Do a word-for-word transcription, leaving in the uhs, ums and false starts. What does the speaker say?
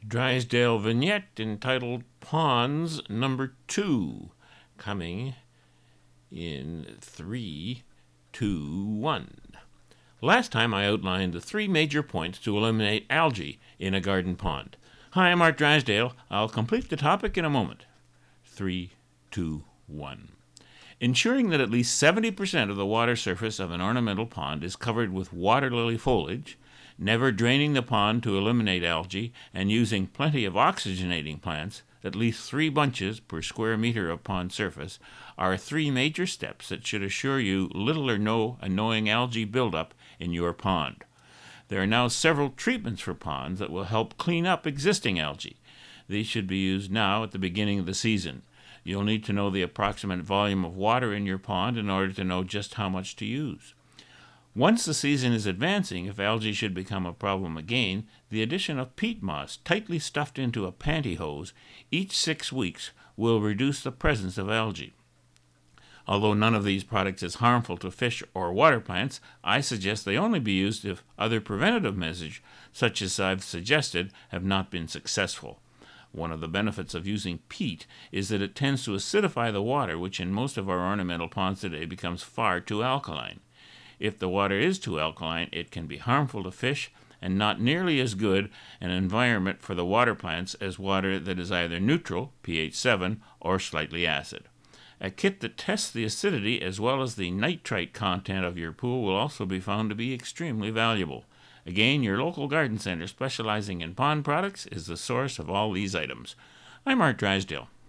Drysdale vignette entitled Ponds Number Two, coming in three, two, one. Last time I outlined the three major points to eliminate algae in a garden pond. Hi, I'm Art Drysdale. I'll complete the topic in a moment. Three, two, one. Ensuring that at least seventy percent of the water surface of an ornamental pond is covered with water lily foliage, never draining the pond to eliminate algae, and using plenty of oxygenating plants, at least three bunches per square meter of pond surface, are three major steps that should assure you little or no annoying algae buildup in your pond. There are now several treatments for ponds that will help clean up existing algae. These should be used now at the beginning of the season. You'll need to know the approximate volume of water in your pond in order to know just how much to use. Once the season is advancing, if algae should become a problem again, the addition of peat moss tightly stuffed into a pantyhose each six weeks will reduce the presence of algae. Although none of these products is harmful to fish or water plants, I suggest they only be used if other preventative measures, such as I've suggested, have not been successful. One of the benefits of using peat is that it tends to acidify the water, which in most of our ornamental ponds today becomes far too alkaline. If the water is too alkaline, it can be harmful to fish and not nearly as good an environment for the water plants as water that is either neutral, pH seven, or slightly acid. A kit that tests the acidity as well as the nitrite content of your pool will also be found to be extremely valuable. Again, your local garden center specializing in pond products is the source of all these items. I'm Art Drysdale.